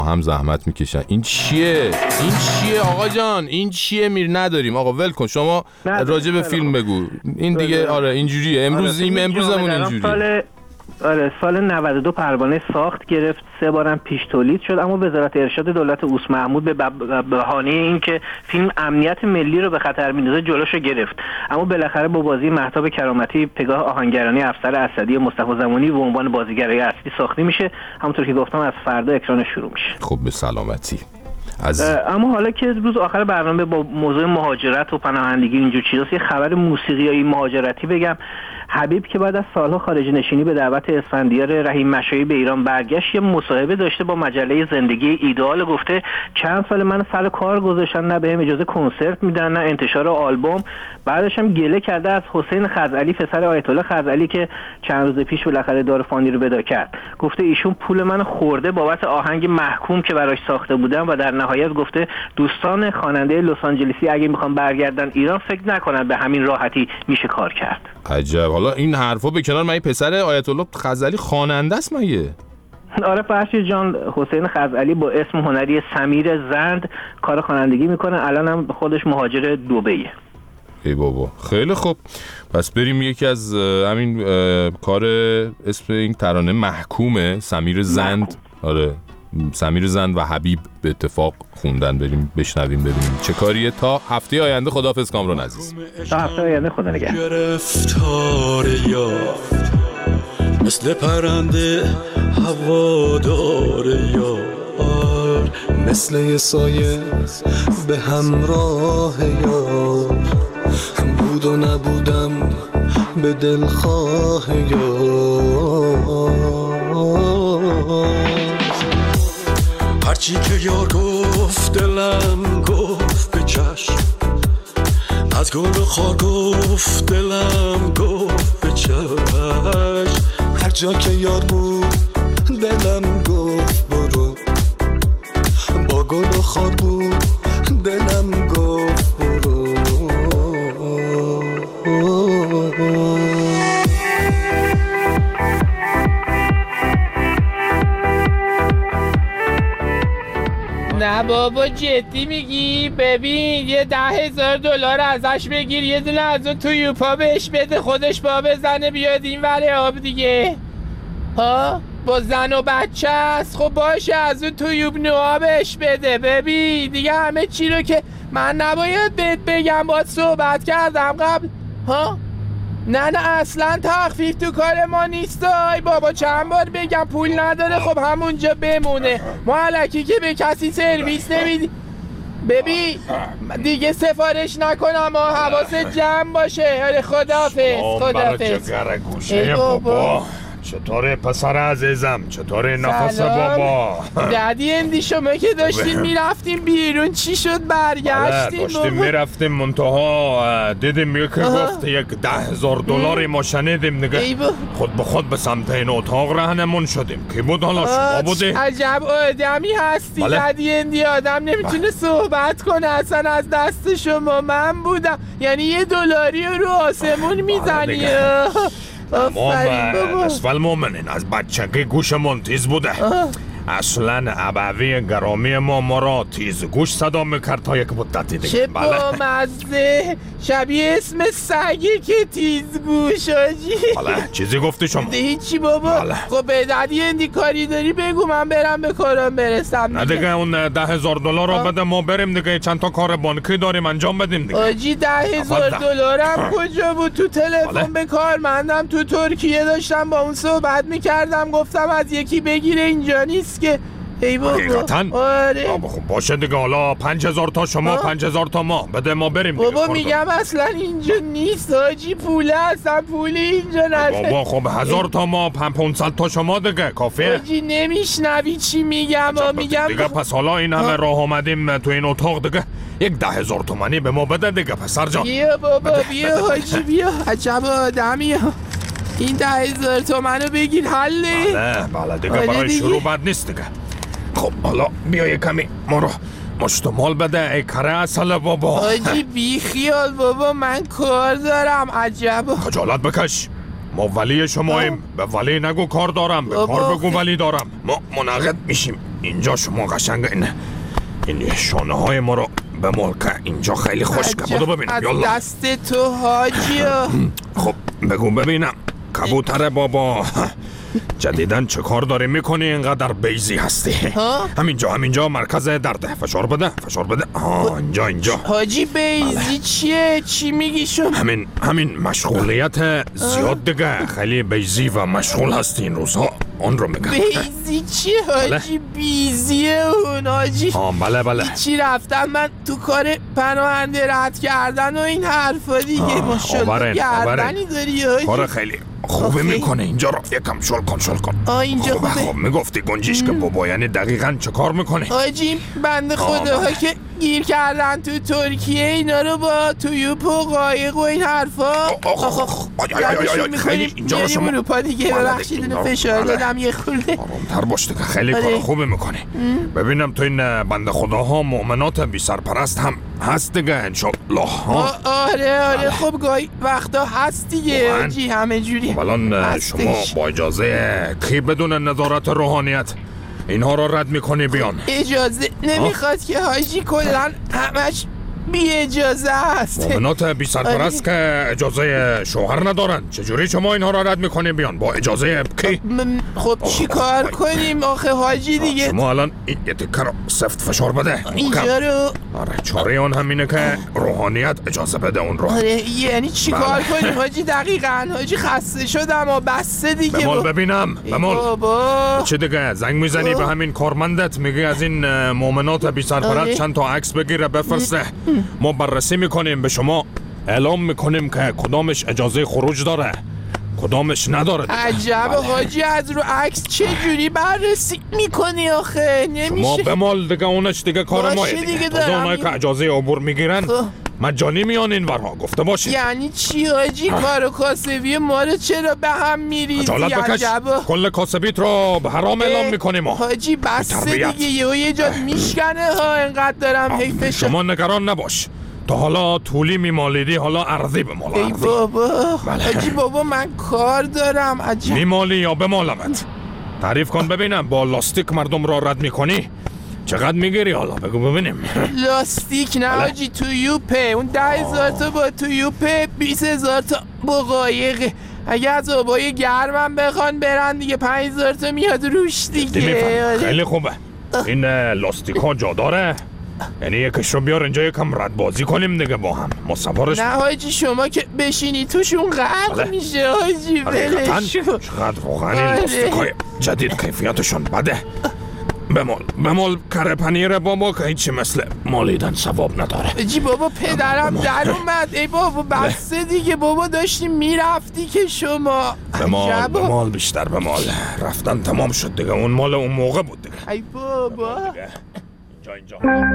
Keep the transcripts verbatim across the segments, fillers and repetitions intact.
هم زحمت میکشن. این چیه؟ این چیه آقا جان؟ این چیه؟ میر نداریم آقا، ول کن شما، راجع به فیلم بگو. این دیگه آره اینجوریه. امروز این امروزمون اینجوریه. آره سال نود و دو پروانه ساخت گرفت، سه بارم پیش تولید شد، اما وزارت ارشاد دولت اوس محمود به بهانه اینکه فیلم امنیت ملی رو به خطر میندازه جلوشو گرفت. اما بالاخره با بازی مهتاب کرامتی پگاه آهنگرانی افسر اسدی مصطفی زمانی به عنوان بازیگرای اصلی ساخته میشه. همونطور که گفتم از فردا اکران شروع میشه. خب به سلامتی. از... اما حالا که روز آخر برنامه با موضوع مهاجرت و پناهندگی اینجور چیزاست، یه خبر موسیقیایی مهاجرتی بگم. حبیب که بعد از سالها خارج نشینی به دعوت اسفندیار رحیم مشایی به ایران برگشت، یه مصاحبه داشته با مجله زندگی ایدئال. گفته چند سال من سر کار گذاشتن، نه بهم اجازه کنسرت میدن نه انتشار آلبوم. بعدش هم گله کرده از حسین خزعلی پسر آیت الله خزعلی که چند روز پیش بالاخره دار فانی رو ودا کرد. گفته ایشون پول من خورده بابت آهنگ محکوم که براش ساخته بودم و در نهایت گفته دوستان خواننده لس آنجلسی اگه میخوان برگردن ایران فکر نکنن به همین راحتی میشه کار کرد. عجب. حالا این حرفا به کنار، من پسر آیت الله خزعلی خواننده است مگه؟ آره فرشید جان، حسین خزعلی با اسم هنری سمیر زند کار خوانندگی میکنه، الان هم خودش مهاجر دبیه. ای بابا خیلی خوب. پس بریم یکی از همین کار اسم این ترانه محکومه، سمیر زند محکوم. آره سمیر زند و حبیب به اتفاق خوندن، بریم بشنویم ببینیم چه کاریه. تا هفته آینده خداحافظ کامران عزیز. تا هفته آینده خدا نگهدار. گرفتار یافت مثل پرنده هوادار یار، مثل یه سایه به همراه یار، بود و نبودم به دلخواه یار. هرچی که یار گفت دلم گفت به چشم، از گل و خار گفت دلم گفت به چشم. هر جا که یار بود دلم گفت برو، با گل و خار بود دلم گفت برو. نه بابا جدی میگی؟ ببین یه ده هزار دلار ازش بگیر، یه دونه از اون تویوپا بهش بده، خودش با بزنه بیاد این وره آب دیگه. ها با زن و بچه است. خب باشه از اون تویوب نوها بهش بده. ببین دیگه همه چی رو که من نباید بهت بگم، باید صحبت کردم قبل. ها نه نه اصلا تخفیف تو کار ما نیست. ای بابا چند بار بگم پول نداره، خب همونجا بمونه. ما الکی که به کسی سرویس نمیدی. ببین دیگه سفارش نکنم، ما حواست جمع باشه. آره خداحافظ. خداحافظ. ای بابا چطوره پسر عزیزم؟ چطوره نفس بابا؟ دادی اندی شما که داشتین میرفتیم بیرون چی شد برگشتیم؟ داشتیم میرفتیم منتها دیدیم یکی گفت یک ده هزار دلاری ما شنیدیم دیگه خود به خود به سمت این اتاق رهنمون شدیم. کی بود حالا؟ شما بودی؟ عجب آدمی هستی دادی اندی، آدم نمیتونه صحبت کنه اصلا از دست شما. من بودم یعنی یه دلاری رو آسمون میزنی. ما اسفل مومنین از بچگی گوشمون تیز بوده. اصلا ابوی گرامی ما ما را تیز گوش صدا میکرد تا یک مدتی دیگه. چه با مزه، شبیه اسم سگی که تیز گوش آجی. بله چیزی گفتی شما؟ هیچی بابا. خب به دادی اندی کاری داری بگو من برم به کارم برسم. نه دیگه اون ده هزار دلار رو بده ما بریم دیگه، چند تا کار بانکی داریم انجام بدیم دیگه. آجی ده هزار دلارم کجا بود؟ تو تلفن به کارمندم تو ترکیه داشتم با اون صحبت میکردم، گفتم از یکی بگیره اینجا نیست که. ای بابا آره خب باشه دیگه، حالا پنج هزار تا شما پنج هزار تا ما بده ما بریم دیگه. بابا میگم اصلا اینجا نیست حاجی، پوله اصلا پولی اینجا نشه. بابا خب هزار تا ما پانصد تا شما دیگه کافیه. حاجی نمیشنوی چی میگم؟ میگم دیگه پس حالا این همه راه آمدیم تو این اتاق دیگه یک ده هزار تومانی به ما بده دیگه پسر جان. بیا بابا بیا حاجی بیا، عجب آدمی. این ده هزار تومنو بگیر حله. بله بله دیگه برای شروع بد نیست دیگه. خب حالا بیا یه کمی ما رو مشتمال بده ای کره اصله بابا. آجی بی خیال بابا من کار دارم. عجب خجالت بکش، ما ولی شماییم. به ولی نگو کار دارم، به کار بگو ولی دارم. ما منعقد میشیم. اینجا شما قشنگ این این شانه های ما رو به ملکه اینجا خیلی خشکه. بودو ببینم از یالا. دست تو حاجی. خب بگو ببینم کبوتر بابا، جدیدن چه کار داری میکنی اینقدر بیزی هستی؟ ها؟ همینجا همینجا مرکز درده. فشار بده فشار بده. آه اینجا اینجا. حاجی بیزی چیه؟ چی میگی شما؟ همین همین مشغولیت زیاد دیگه. خیلی بیزی و مشغول هستی این روزها، اون رو میگم. بیزی چیه حاجی؟ بیزیه اون حاجی. آه بله بله. چی رفتم من تو کار پناهنده رد کردن و این حرفا دیگه. ماشاءالله گردنی داری حاجی. کار خیلی خوبه میکنه. اینجا رو یکم شل کن شل کن. آه اینجا خوبه. خوبه. خب میگفتی گنجیش که بابا یعنی دقیقاً چه کار میکنه؟ حاجی بنده خداها که گیر کردن تو ترکیه اینا رو با تویوپ و قایق و این حرفا. خیلی اینجا رو شما اروپا دیگه. ببخشید اینو فشار دادم یه خورده. آرامتر باش دیگه. خیلی کار خوبه میکنه. ببینم تو این بنده خداها مؤمنات بی سرپرست هم هست دیگه انشالله. آره آره خب گاهی وقتا هست دیگه حاجی همه جوری. الان شما با اجازه کی بدون نظارت روحانیت اینها رو رد میکنی بیان؟ اجازه نمیخواد که حاجی، کلن همش بی اجازه هست. مؤمنات بی سرپرست که اجازه شوهر ندارن، چجوری شما اینها رو رد میکنی بیان؟ با اجازه کی؟ خب چی کار کنیم آخه حاجی دیگه؟ شما الان این یه تکه رو سفت فشار بده اینجا رو. آره چاره اون همینه که روحانیت اجازه بده اون رو. آره یعنی چی کار کنیم حاجی؟ دقیقاً حاجی خسته شدم و بسته دیگه. بمال ببینم بمال. بابا چه دیگه زنگ میزنی به همین کارمندت میگی از این مؤمنات بی سرپرست چند تا عکس بگیره بفرسته. ما بررسی میکنیم، به شما اعلام میکنیم که کدامش اجازه خروج داره کدامش نداره. عجب حاجی، از رو عکس چه جوری بررسی میکنی آخه؟ نمیشه. شما بمال دیگه، اونش دیگه کار ماه دیگه. دیگه تازه اونایی که اجازه عبور میگیرن مجانی میان این ورها، گفته باشید. یعنی چی حاجی؟ کار و کاسبی ما رو چرا به هم میریزی؟ خجالت بکش. کل کاسبیت رو به حرام اعلام میکنیم ما. حاجی بسته دیگه، یه یه جا میشکنه ها. اینقدر دارم حیفش. شما نگران نباش، تا حالا طولی میمالیدی، حالا ارضی بمال. ای بابا حاجی بابا من کار دارم. عجب میمالی یا بمالمت؟ تعریف کن ببینم. با لاستیک مردم را رد میکنی؟ چقدر میگیری حالا بگو ببینیم. لاستیک نه حاجی، تویوپه. اون ده هزار تا با تویوپه، بیس هزار تا با قایقه. اگه از آبای گرمم بخوان برن دیگه پنج هزار تا میاد روش دیگه. خیلی خوبه. این لاستیک ها جا داره؟ یعنی یکش رو بیار اینجا یکم رد بازی کنیم دیگه با هم. ما سوارش. نه حاجی شما که بشینی توشون غرق میشه حاجی. ولش کن. چقدر واقعا این لاستیکای جدید کیفیتشون بده. بمال بمال کره پنیر بابا که هیچی مثل مالیدن ثواب نداره. حاجی بابا پدرم در اومد. ای بابا بسته دیگه بابا، داشتی میرفتی که شما. بمال بمال بیشتر بمال. رفتن تمام شد دیگه، اون مال اون موقع بود دیگه. ای بابا اینجا اینجا.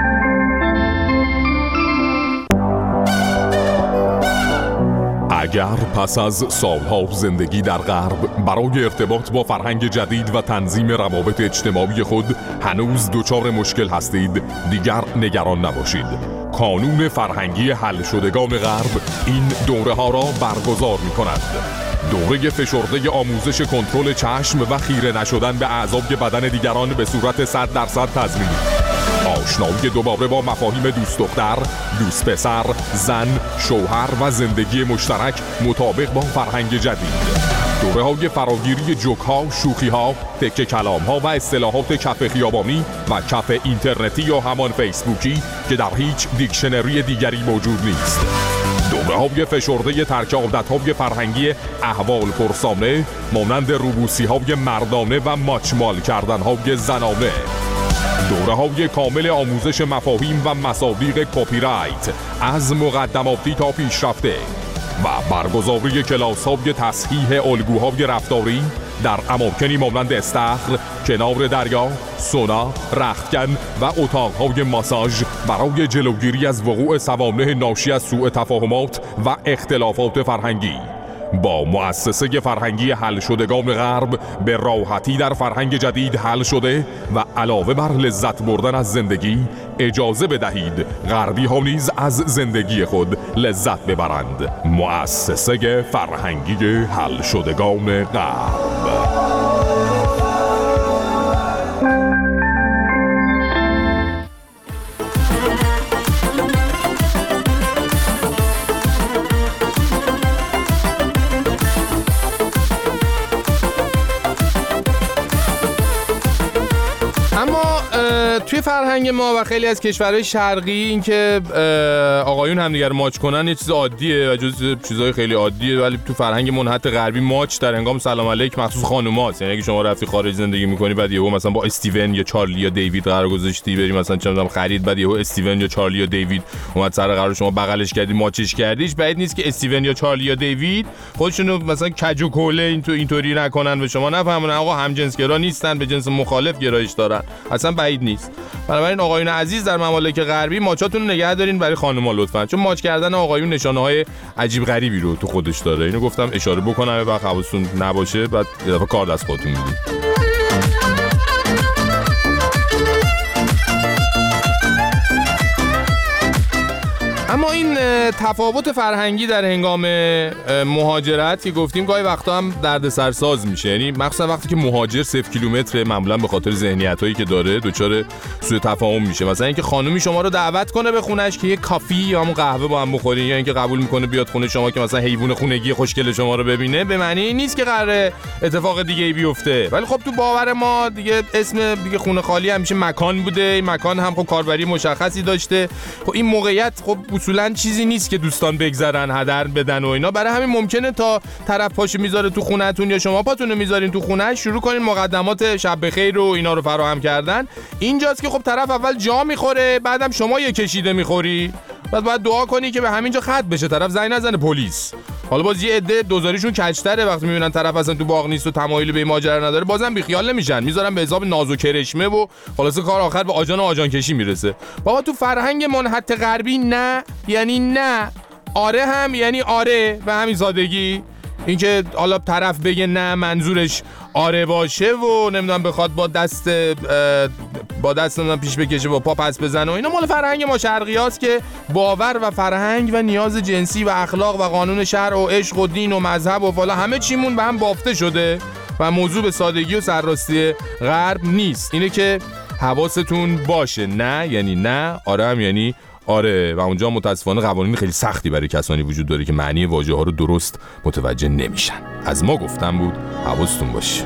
اگر پس از سالها زندگی در غرب برای ارتباط با فرهنگ جدید و تنظیم روابط اجتماعی خود هنوز دچار مشکل هستید، دیگر نگران نباشید. کانون فرهنگی حل شدگان غرب این دوره ها را برگزار می کند. دوره فشرده آموزش کنترل چشم و خیره نشدن به اعضای بدن دیگران به صورت صد درصد تضمینی. آشنایی دوباره با مفاهیم دوست دختر، دوست پسر، زن، شوهر و زندگی مشترک مطابق با فرهنگ جدید. دوره های فراگیری جوک ها، شوخی ها، تکه کلام ها و اصطلاحات کف خیابانی و کف اینترنتی یا همان فیسبوکی که در هیچ دیکشنری دیگری موجود نیست. دوره های فشرده ترک عادت های فرهنگی احوال پرسانه مانند روبوسی های مردانه و ماچمال کردن های زنانه. دوره های کامل آموزش مفاهیم و مصادیق کپی رایت از مقدماتی تا پیشرفته و برگزاری کلاس های تصحیح الگوهای رفتاری در اماکنی مانند استخر، کنار دریا، سونا، رختکن و اتاقهای ماساژ برای جلوگیری از وقوع سوانح ناشی از سوء تفاهمات و اختلافات فرهنگی. با مؤسسه فرهنگی حل شدگان غرب به راحتی در فرهنگ جدید حل شده و علاوه بر لذت بردن از زندگی اجازه بدهید غربی ها نیز از زندگی خود لذت ببرند. مؤسسه فرهنگی حل شدگان غرب. اما توی فرهنگ ما و خیلی از کشورهای شرقی این که آقایون همدیگر ماچ کنن یه چیز عادیه و جز چیزهای خیلی عادیه، ولی تو فرهنگ منحت غربی ماچ در هنگام سلام علیک مخصوص خانوماست. یعنی اگه شما رفتی خارج زندگی می‌کنی بعد یهو مثلا با استیون یا چارلی یا دیوید قرار گذاشتی بری مثلا چه می‌دونم خرید، بعد یهو استیون یا چارلی یا دیوید اومد سر قرار شما بغلش کردی ماچش کردیش، بعید نیست که استیون یا چارلی یا دیوید خودشونو مثلا کج و کوله این تو اینطوری نکنن به شما نفهمونن آقا همجنسگرا نیستن، به جنس مخالف گرایش دارن، اصلا بعید نیست. بنابراین آقایون عزیز در ممالک غربی ماچاتون رو نگه دارین برای خانم‌ها لطفاً، چون ماچ کردن آقایون نشانه‌های عجیب غریبی رو تو خودش داره. اینو گفتم اشاره بکنم بعد حواستون نباشه بعد یه دفعه کار دست خودتون میدید. اما این تفاوت فرهنگی در هنگام مهاجرت که گفتیم گاهی وقتا هم دردسرساز میشه، یعنی مخصوصا وقتی که مهاجر صفر کیلومتر معمولا به خاطر ذهنیتایی که داره دچار سوء تفاهم میشه. مثلا اینکه خانومی شما رو دعوت کنه به خونش که یه کافی یا همون قهوه با هم بخورین، یا اینکه قبول میکنه بیاد خونه شما که مثلا حیوان خونگی خوشگل شما رو ببینه، به معنی این نیست که قراره اتفاق دیگه ای بیفته. ولی خب تو باور ما دیگه اسم دیگه خونه خالی همیشه مکان بوده، این مکان هم خب کاربری مشخصی داشته. خب این موقعیت خب اصولاً چیزی نیست که دوستان بگذرن هدر بدن و اینا، برای همین ممکنه تا طرف پاشو میذاره تو خونه‌تون یا شما پاتون رو میذارین تو خونه شروع کنین مقدمات شب بخیر و اینا رو فراهم کردن. اینجاست که خب طرف اول جا میخوره، بعدم شما یه کشیده میخوری، بعد باید دعا کنی که به همینجا ختم بشه، طرف زنگ نزنه پلیس. حالا باز یه عده دوزاریشون کج‌تره، وقتی میبینن طرف اصلا تو باغ نیست و تمایلی به این ماجرا نداره بازم بیخیال نمیشن، میذارن به حساب ناز و کرشمه و خلاص کار آخر به آجان و آجان کشی میرسه. بابا تو فرهنگ منحت غربی نه یعنی نه، آره هم یعنی آره، به همین سادگی. اینکه حالا طرف بگه نه منظورش آره باشه و نمیدونم بخواد با دست با دست نمیدونم پیش بکشه با پا پس بزنه و اینا مال فرهنگ ما شرقیاست که باور و فرهنگ و نیاز جنسی و اخلاق و قانون شرع و عشق و دین و مذهب و فالا همه چیمون به هم بافته شده و موضوع به سادگی و سرراستی غرب نیست. اینه که حواستون باشه، نه یعنی نه، آره هم یعنی آره. و اونجا متاسفانه قوانین خیلی سختی برای کسانی وجود داره که معنی واژه ها رو درست متوجه نمیشن. از ما گفتم بود حواستون باشه.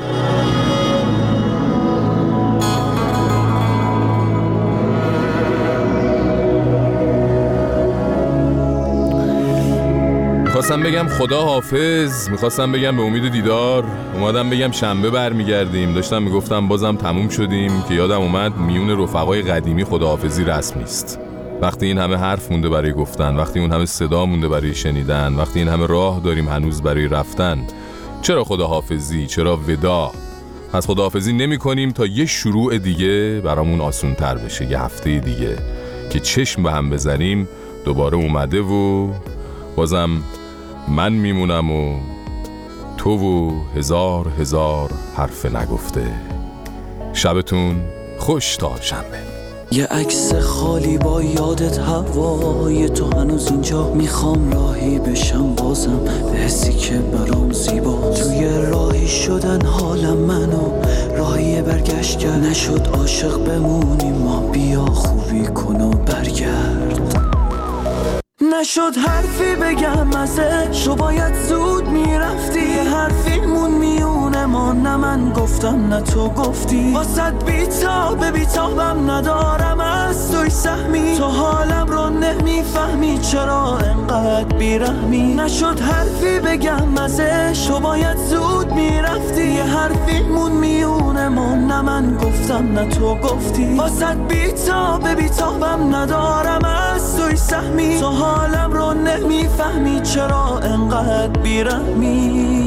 میخواستم بگم خدا حافظ، میخواستم بگم به امید دیدار، اومدم بگم شنبه برمیگردیم، داشتم میگفتم بازم تموم شدیم که یادم اومد میون رفقای قدیمی خداحافظی رسم نیست. وقتی این همه حرف مونده برای گفتن، وقتی اون همه صدا مونده برای شنیدن، وقتی این همه راه داریم هنوز برای رفتن، چرا خداحافظی؟ چرا ودا؟ پس خداحافظی نمی کنیم تا یه شروع دیگه برامون آسون تر بشه، یه هفته دیگه که چشم به هم بزنیم دوباره اومده و بازم من میمونم و تو و هزار هزار حرف نگفته. شبتون خوش تا شنبه. یه عکس خالی با یادت هوای تو هنوز اینجا، میخوام راهی بشم بازم به حسی که برام زیبا، توی راهی شدن حالم منو راهی برگشت کرد، نشد عاشق بمونیم ما، بیا خوبی کن و برگرد. نشد حرفی بگم ازش تو باید زود میرفتی، یه حرفیمون میونه ما، نه من گفتم نه تو گفتی، واسد بیتاب بیتابم ندارم از توی سهمی، تو حالم رو نمیفهمی چرا انقدر بیرحمی. نشد حرفی بگم ازش تو باید زود میرفتی، یه حرفیمون میونه ما، نه من گفتم نه تو گفتی، واسد بیتاب بیتابم ندارم از توی سهمی، تو حالم رو نمیفهمی چرا انقدر بیرحمی.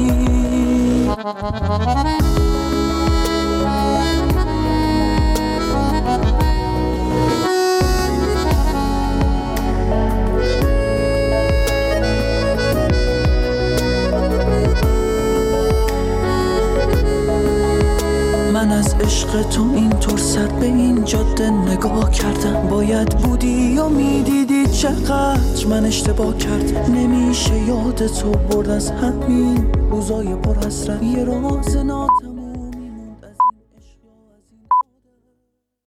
من از عشق تو اینطور سر به این جاده نگاه کردم، باید بودی و میدیدی چقدر من اشتباه کردم، نمیشه یاد تو برد از همین روزای پر حسرت، یه راز ناتمام